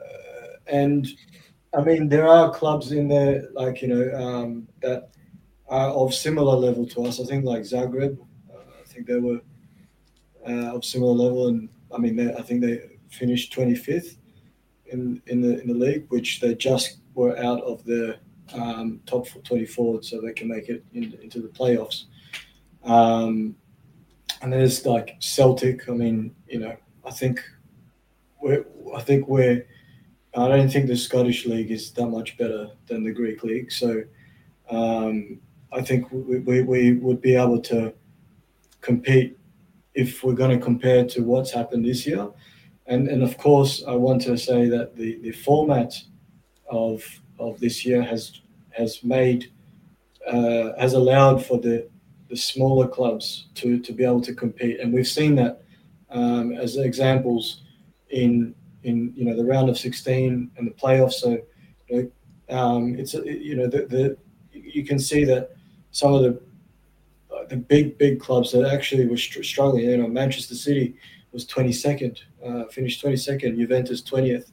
and I mean there are clubs in there like you know um, that are of similar level to us. I think like Zagreb, uh, I think they were uh, of similar level, and I mean they, I think they finished twenty-fifth in in the in the league, which they just were out of the um, top twenty-four, so they can make it in, into the playoffs. Um, and there's like Celtic. I mean, you know, I think we're I think we're I don't think the Scottish league is that much better than the Greek league. So um, I think we, we, we would be able to compete if we're going to compare to what's happened this year. And and of course, I want to say that the, the format of of this year has has made uh, has allowed for the the smaller clubs to to be able to compete, and we've seen that um, as examples in in you know the round of sixteen and the playoffs. So you know, um, it's you know the, the you can see that some of the the big big clubs that actually were str- struggling. You know, Manchester City was twenty-second, uh, finished twenty-second. Juventus twentieth.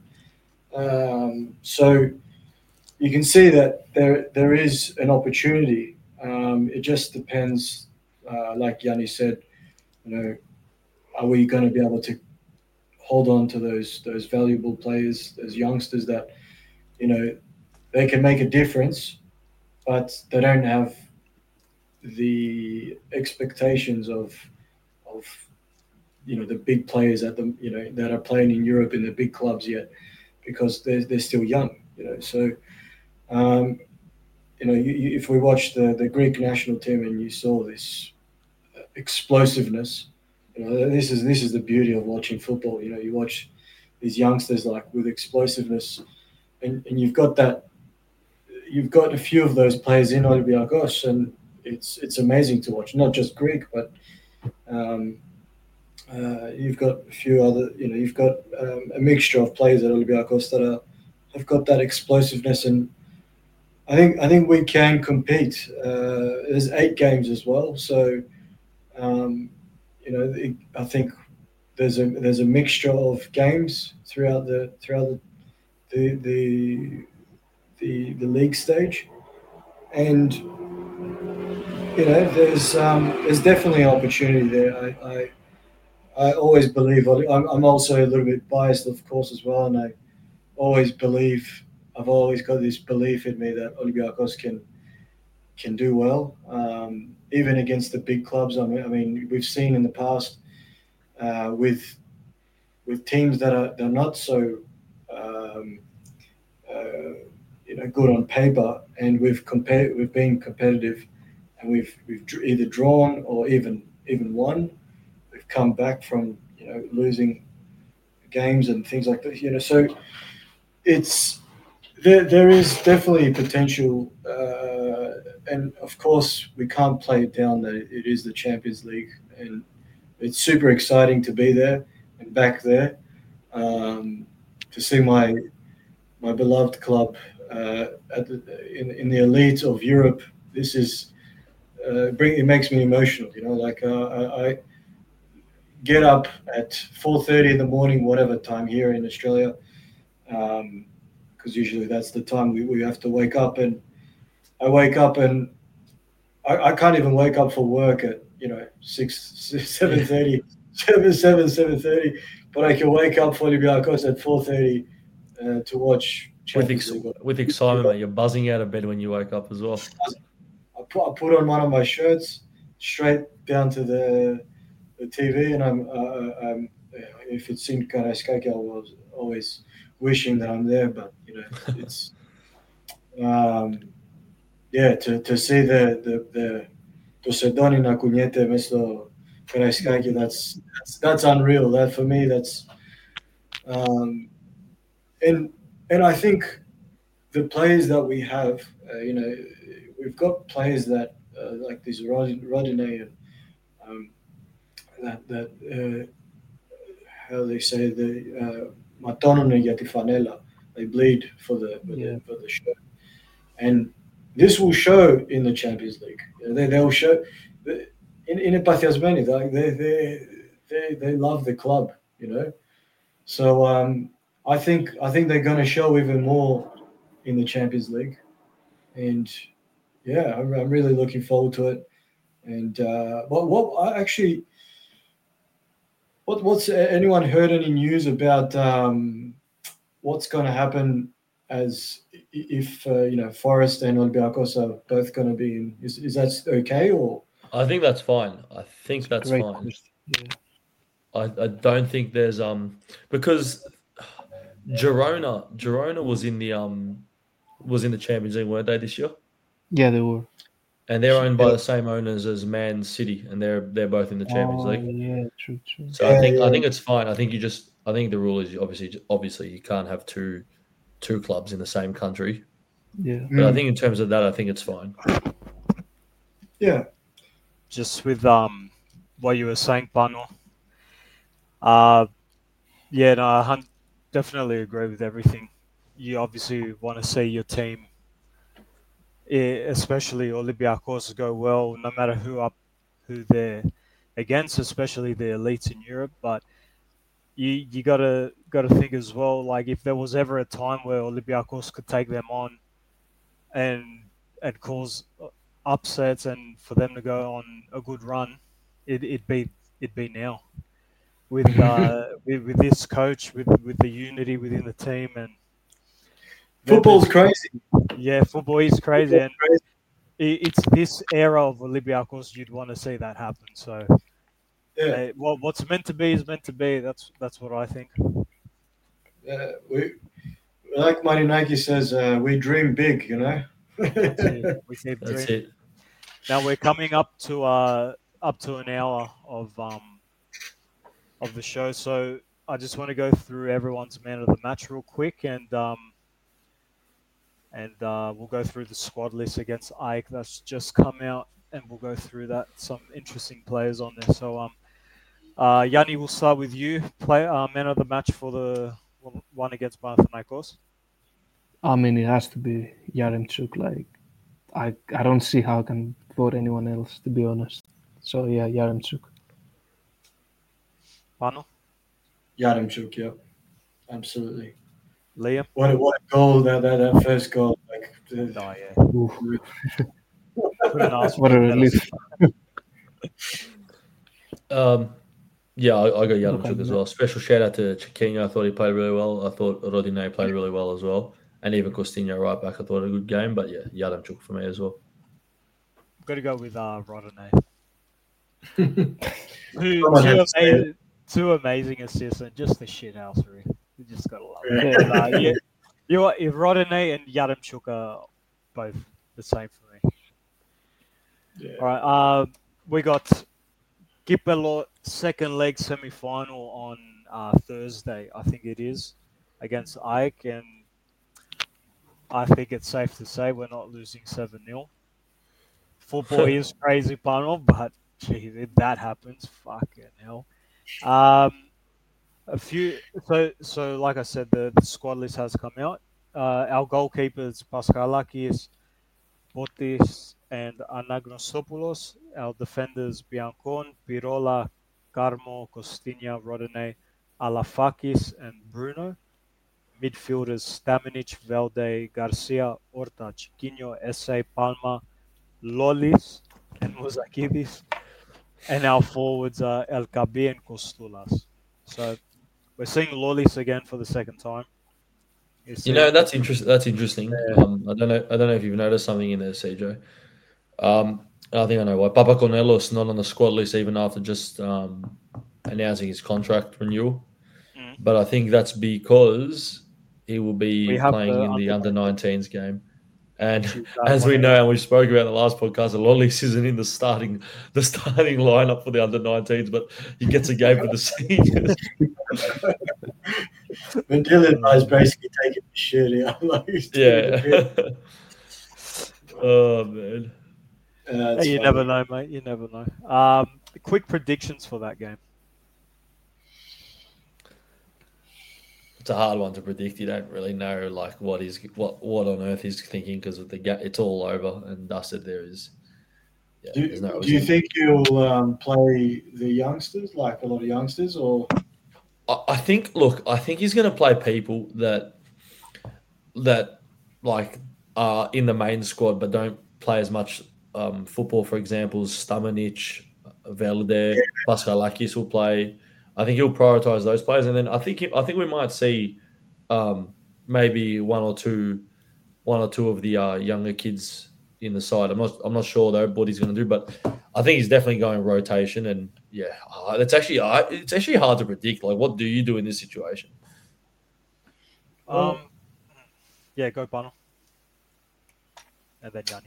Um, so you can see that there there is an opportunity. Um, it just depends, uh, like Yanni said. You know, are we going to be able to hold on to those those valuable players, those youngsters that you know they can make a difference, but they don't have the expectations of of you know the big players at the you know that are playing in Europe in the big clubs yet, because they're they're still young. You know, so um, you know you, you, if we watch the the Greek national team and you saw this explosiveness, you know this is this is the beauty of watching football. You know, you watch these youngsters like with explosiveness, and, and you've got that you've got a few of those players in Olympiacos, and it's it's amazing to watch. Not just Greek, but um, uh, you've got a few other. You know, you've got um, a mixture of players at Olympiacos that are have got that explosiveness, and I think I think we can compete. Uh, there's eight games as well, so um, you know it, I think there's a there's a mixture of games throughout the throughout the the the, the, the league stage, and you know, there's um, there's definitely an opportunity there. I, I I always believe. I'm, I'm also a little bit biased, of course, as well, and I always believe. I've always got this belief in me that Olympiacos can can do well, um, even against the big clubs. I mean, I mean, we've seen in the past uh, with with teams that are they're not so um, uh, you know good on paper, and we've compared we've been competitive, and we've we've either drawn or even even won. We've come back from you know losing games and things like that. You know, so it's there. There is definitely potential, uh, and of course we can't play it down that it is the Champions League, and it's super exciting to be there and back there um, to see my my beloved club uh, at the, in in the elite of Europe. This is uh, bring it makes me emotional. You know, like uh, I, I get up at four thirty in the morning, whatever time here in Australia, because um, usually that's the time we, we have to wake up. And I wake up and I, I can't even wake up for work at you know six, six seven thirty, seven seven seven thirty, but I can wake up for Olympiacos at four thirty uh, to watch With Champions ex- League. with excitement, mate. You're buzzing out of bed when you wake up as well. I put, I put on one of my shirts straight down to the the T V, and I'm, uh, I'm if it's in Karaiskaki, I was always wishing that I'm there, but you know, it's um, yeah, to, to see the the the to Sedoni na Kunyete mesto Karaiskaki, that's that's that's unreal. That for me, that's um, and and I think the players that we have, uh, you know, we've got players that uh, like this Rodinei and um, that that. Uh, how they say the matono για τη φανέλα. They bleed for the for, Yeah. the for the shirt, and this will show in the Champions League. They they will show in in Epathiasmeni, like they they they they love the club, you know. So um, I think I think they're going to show even more in the Champions League, and yeah, I'm, I'm really looking forward to it. And uh, what what I actually what what's anyone heard any news about um, what's going to happen as if uh, you know Forest and Olympiacos are both going to be in? Is is that okay or? I think that's fine. I think that's Great fine. question. Yeah. I, I don't think there's um because Girona Girona was in the um was in the Champions League, weren't they, this year? Yeah, they were. And they're owned by the same owners as Man City, and they're they're both in the Champions Oh, League. yeah, true, true. So I think Yeah, I yeah. think it's fine. I think you just I think the rule is obviously obviously you can't have two two clubs in the same country. Yeah. But I Mm. think in terms of that, I think it's fine. Yeah. Just with um what you were saying, Pano. Uh, yeah, no, I hun- definitely agree with everything. You obviously want to see your team, eh, especially Olympiacos, go well, no matter who up who they're against, especially the elites in Europe. But you you gotta gotta think as well, like if there was ever a time where Olympiacos could take them on and and cause upsets and for them to go on a good run, it it'd be it'd be now with uh with, with this coach, with with the unity within the team, and there- Football's there's- crazy. yeah, football is crazy, and Crazy. i- it's this era of Olympiacos you'd want to see that happen. So, Yeah. uh, what what's meant to be is meant to be. That's that's what I think. Uh, we like Marinaki says, uh, we dream big, you know. That's it. We keep That's dreaming. it. Now we're coming up to uh up to an hour of um of the show, so I just want to go through everyone's man of the match real quick, and um and uh, we'll go through the squad list against Ike that's just come out, and we'll go through that. Some interesting players on there. So um, uh, Yanni, we'll start with you. Play uh, man of the match for the one against Panathinaikos. I mean, it has to be Yaremchuk. Like, I I don't see how I can vote anyone else, to be honest. So yeah, Yaremchuk. Pano, Yaremchuk, yeah, absolutely. Liam. What a, what a goal that, that that first goal! Like, uh, Oh yeah, Oof, couldn't ask for what a better. relief. Um, yeah, I, I got Yaremchuk Okay, as no. well. Special shout out to Chiquinho. I thought he played really well. I thought Rodinei played really well as well. And even Costinho right back, I thought a good game. But yeah, Yaremchuk for me as well. Got to go with uh, Rodinei. Someone Two, had two, to say it. amazing, two amazing assists and just the shithousery. You just gotta love it. Yeah. But, uh, yeah, you know, if Rodinei and Yaremchuk are both the same for me. Yeah. All right, uh, we got Kipelo second leg semi final on uh, Thursday, I think it is, against Ike, and I think it's safe to say we're not losing seven nil. Football is crazy, panel, but gee, if that happens, fucking hell. Um, a few, so so like I said, the, the squad list has come out. Uh, our goalkeepers Paskalakis, Botis, and Anagnosopoulos. Our defenders Biancon, Pirola, Carmo, Costinha, Rodinei, Alafakis, and Bruno. Midfielders Stamenic, Velde, Garcia, Orta, Chiquinho, Esse, Palma, Lolis, and Muzakidis. And our forwards are El Kabi and Kostulas. So we're seeing Lolis again for the second time. You, see, You know, that's interesting. That's interesting. Yeah. Um, I don't know. I don't know if you've noticed something in there, C J. Um, I think I know why. Papa Cornelos not on the squad list even after just um, announcing his contract renewal. Mm. But I think that's because he will be We have playing the in the under under nineteens game. And Choose that as one we out. know, and we spoke about in the last podcast, Lolis isn't in the starting the starting lineup for the under nineteens, but he gets a game for the seniors. But Dylan is basically taking the shit out. Like, he's doing the bit. Yeah. Oh man. Uh, Hey, it's you funny. never know, mate. You never know. Um, quick predictions for that game. it's a hard one to predict. You don't really know like what is what what on earth he's thinking because of the ga- it's all over and dusted. There is. Yeah, Do, there's no do you reason. think you'll um, play the youngsters, like a lot of youngsters, or I, I think. Look, I think he's going to play people that that like are in the main squad but don't play as much um, football. For example, Stamanic, Velde, Pascalakis will play. I think he'll prioritise those players, and then I think he, I think we might see um, maybe one or two one or two of the uh, younger kids in the side. I'm not I'm not sure though what he's going to do, but I think he's definitely going rotation. And yeah, uh, it's actually uh, it's actually hard to predict. Like, what do you do in this situation? Um, yeah, go Bunner. And then Yanni.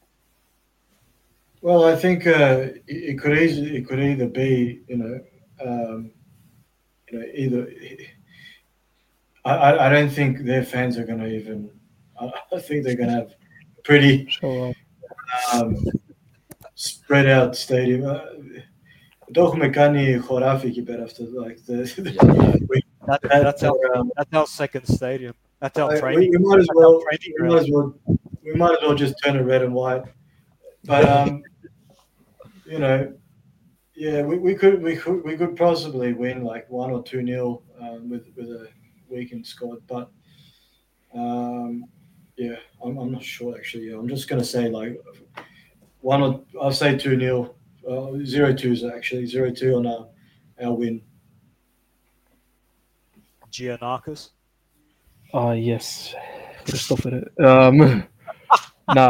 well, I think uh, it, it could easily it could either be you know um, you know either. I, I I don't think their fans are going to even. I, I think they're going to have pretty So uh, um, spread out stadium. Uh, Doch Mekani Khorafi keep after like the, Yeah, we, That, that, that's our um, that's our second stadium. That's our Uh, training. we, we might as that's our well training we might ground. as well we might as well just turn it red and white. But um, you know, yeah, we, we could we could we could possibly win like one or two nil um, with with a weakened squad. But um, yeah, I'm, I'm not sure actually. I'm just gonna say like one or I'll say two nil. Uh, zero twos actually zero two on our our win. Giannakis. uh yes, put a stop at it. Um, nah.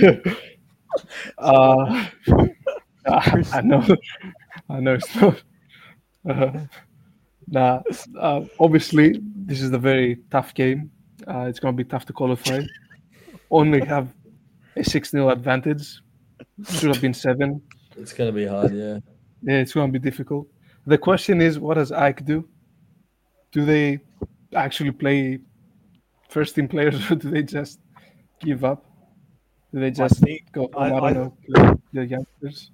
uh, I know, I know it's not. Uh, nah, uh, obviously this is a very tough game. Uh, it's gonna be tough to qualify. Only have a six nil advantage. Should have been seven. it's going to be hard. Yeah. Yeah, it's gonna be difficult. The question is, what does Ike do? Do they actually play first team players, or do they just give up? Do they I just think go I, home? I, I, don't know, play the youngsters?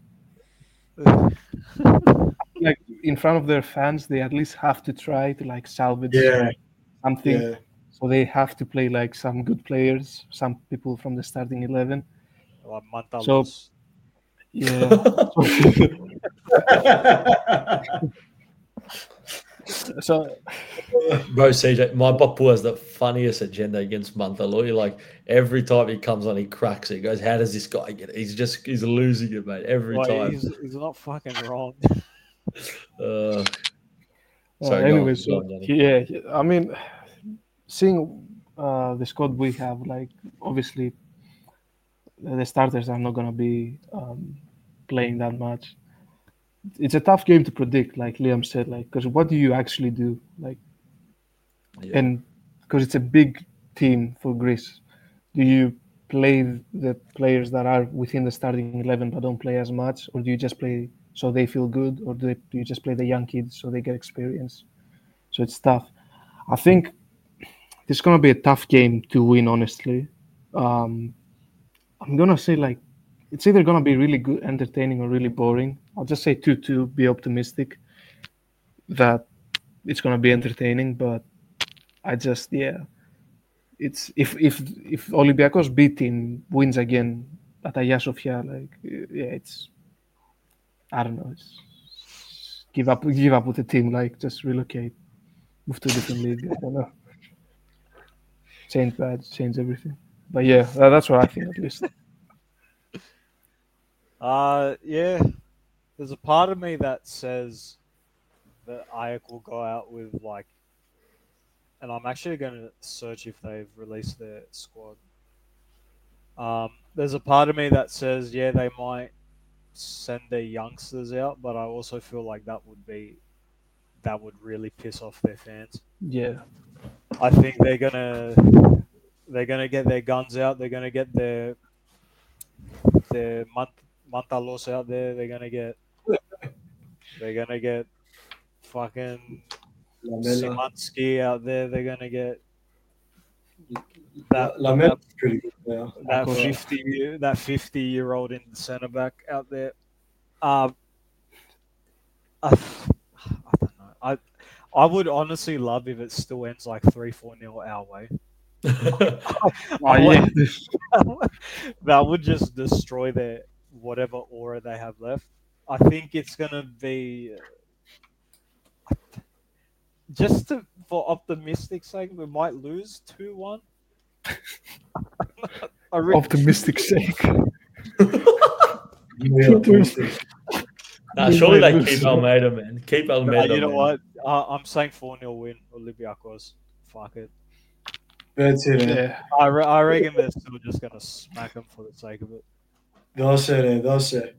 Like in front of their fans, they at least have to try to like salvage Yeah, something. yeah. So they have to play like some good players, some people from the starting eleven. like Mantalos. So yeah, so Bro, C J, my Bapu has the funniest agenda against Mantaloy. Like every time he comes on, he cracks it. He goes, "How does this guy get it?" He's just he's losing it, mate. Every Like, time. he's, he's not fucking wrong. Uh, uh, sorry, go anyway, on, so go on, Yanni. yeah, yeah, I mean, seeing uh, the squad we have, like obviously the starters are not gonna be um, playing that much. It's a tough game to predict, like Liam said, like because what do you actually do, like, Yeah. and because it's a big team for Greece, do you play the players that are within the starting eleven but don't play as much, or do you just play so they feel good, or do, they, do you just play the young kids so they get experience? So it's tough. I think this is gonna be a tough game to win, honestly. Um, I'm gonna say like it's either gonna be really good, entertaining, or really boring. I'll just say two two. Be optimistic that it's gonna be entertaining, but I just yeah, it's if if if Olympiacos B team wins again at Hagia Sophia, like yeah, it's I don't know, it's give up give up with the team, like just relocate, move to a different league. I don't know, change badge, change everything. But yeah, that- that's what I think at least. Uh, yeah. There's a part of me that says that Ajax will go out with like, and I'm actually going to search if they've released their squad. Um, there's a part of me that says, yeah, they might send their youngsters out, but I also feel like that would be that would really piss off their fans. Yeah, I think they're gonna they're gonna get their guns out. They're gonna get their their Mant- Mantalos out there. They're gonna get they're gonna get fucking Lamela. Simansky out there. They're gonna get that Lamela's pretty good now. that Of course. fifty that fifty year old in the centre back out there. Um, I, I don't know. I I would honestly love if it still ends like three four nil our way. Oh, I yeah. would- that would just destroy their whatever aura they have left. I think it's gonna be just to, for optimistic sake, we might lose two one. I re- Optimistic sake. Really optimistic. Nah, We surely might they lose. keep Almeida, man. Keep Uh, Almeida. you know man. what? Uh, I'm saying four nil win Olympiacos. Fuck it. That's it, man. Yeah. I, re- I reckon they're still just gonna smack them for the sake of it. They'll say that. They'll say.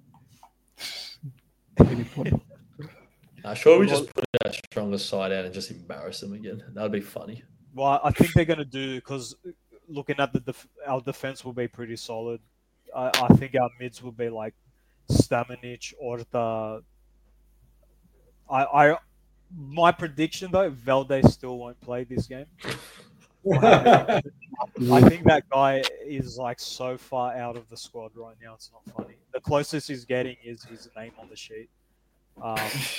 Nah, surely we just put our strongest side out and just embarrass them again. That'd be funny. Well, I think they're gonna do because looking at the def- our defense will be pretty solid. I, I think our mids will be like Stamanic, Orta. I, I, my prediction though, Valdez still won't play this game. I think that guy is like so far out of the squad right now. It's not funny. The closest he's getting is his name on the sheet. Um,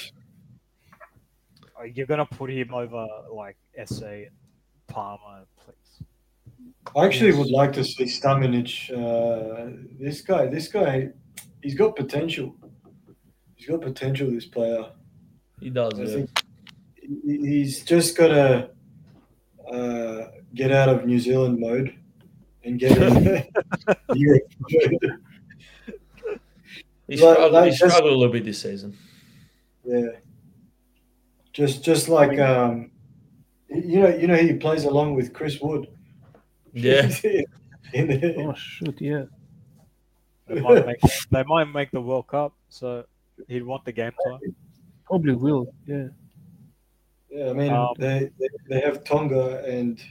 you're gonna put him over like S A and Palmer, please. I actually would like to see Stamanic. Uh, this guy, this guy, he's got potential. He's got potential. This player. He does. I Yeah. think he- he's just got to uh, get out of New Zealand mode and get in Europe mode. He Like- struggled, like he just- struggled a little bit this season. Yeah. Just, just like um, you know, you know, he plays along with Chris Wood. Yeah. In the- Oh shoot, yeah. They might make they might make the World Cup, so he'd want the game time. Probably will. Yeah. Yeah, I mean, Um, they, they they have Tonga and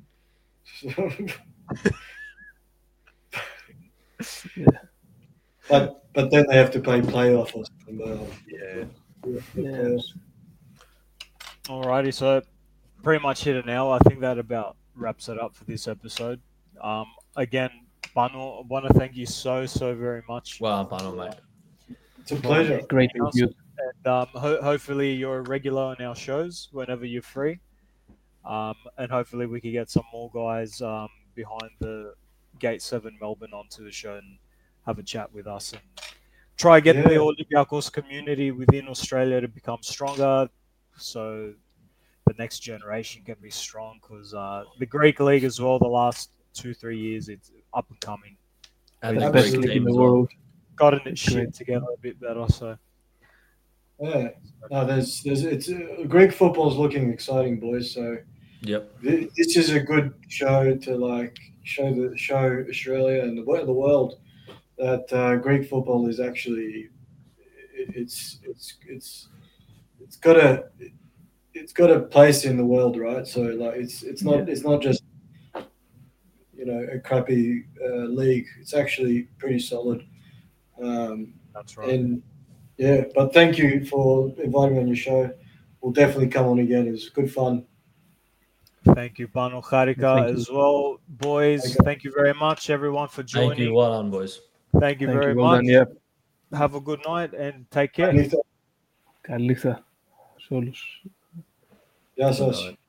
Yeah. but but then they have to play playoff or something. But, Yeah. yeah, Yeah. playoffs. Alrighty, so pretty much hit an hour. I think that about wraps it up for this episode. Um, again, Banu, I want to thank you so so very much. Well, I'm fine, mate. It's a pleasure. Great review. And um, ho- hopefully you're a regular on our shows whenever you're free. Um, and hopefully we can get some more guys um, behind the Gate seven Melbourne onto the show and have a chat with us and try get Yeah. the Olympiacos community within Australia to become stronger so the next generation can be strong because uh, the Greek League as well, the last two, three years, it's up and coming. And The the best Greek league in team the as well. world. Gotten it Great. shit together a bit better, so Yeah, no, there's there's it's uh, Greek football's looking exciting, boys. So Yep. th- this is a good show to like show the show Australia and the, wo- the world that uh, Greek football is actually it, it's it's it's it's got a it's got a place in the world, right? So like it's it's not it's not just you know a crappy uh, league. It's actually pretty solid. Um, that's right. and yeah, but thank you for inviting me on your show. We'll definitely come on again. It was good fun. Thank you, Banu Harika, Thank you. as well. Boys, Okay. thank you very much, everyone, for joining. Thank you. Well done, boys. Thank you Thank very you. Well much. done. Yeah. Have a good night and take care. Anything- Καλή νύχτα σε όλους. Γεια σας.